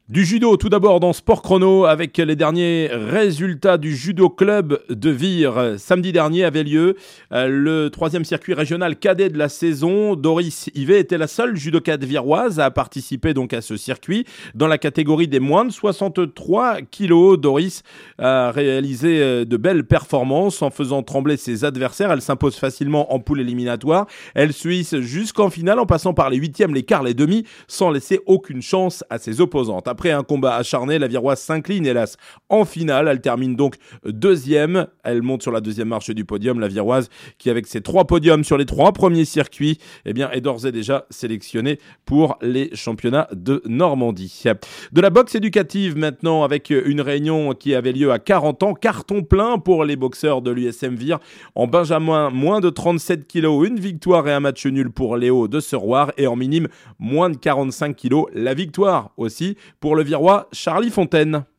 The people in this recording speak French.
Du judo, tout d'abord dans Sport Chrono, avec les derniers résultats du judo club de Vire. Samedi dernier avait lieu le 3e circuit régional cadet de la saison. Doris Yvet était la seule judokate viroise à participer donc à ce circuit. Dans la catégorie des moins de 63 kilos, Doris a réalisé de belles performances en faisant trembler ses adversaires. Elle s'impose facilement en poule éliminatoire. Elle se hisse jusqu'en finale en passant par les huitièmes, les quarts, les demi, sans laisser aucune chance à ses opposantes. Après un combat acharné, la Viroise s'incline hélas en finale. Elle termine donc deuxième. Elle monte sur la deuxième marche du podium. La Viroise qui, avec ses 3 podiums sur les 3 premiers circuits, est d'ores et déjà sélectionnée pour les championnats de Normandie. De la boxe éducative maintenant, avec une réunion qui avait lieu à 40 ans. Carton plein pour les boxeurs de l'USM Vire. En benjamin, moins de 37 kilos, une victoire et un match nul pour Léo de Seroir. Et en minime, moins de 45 kilos, la victoire aussi pour le Virois Charlie Fontaine.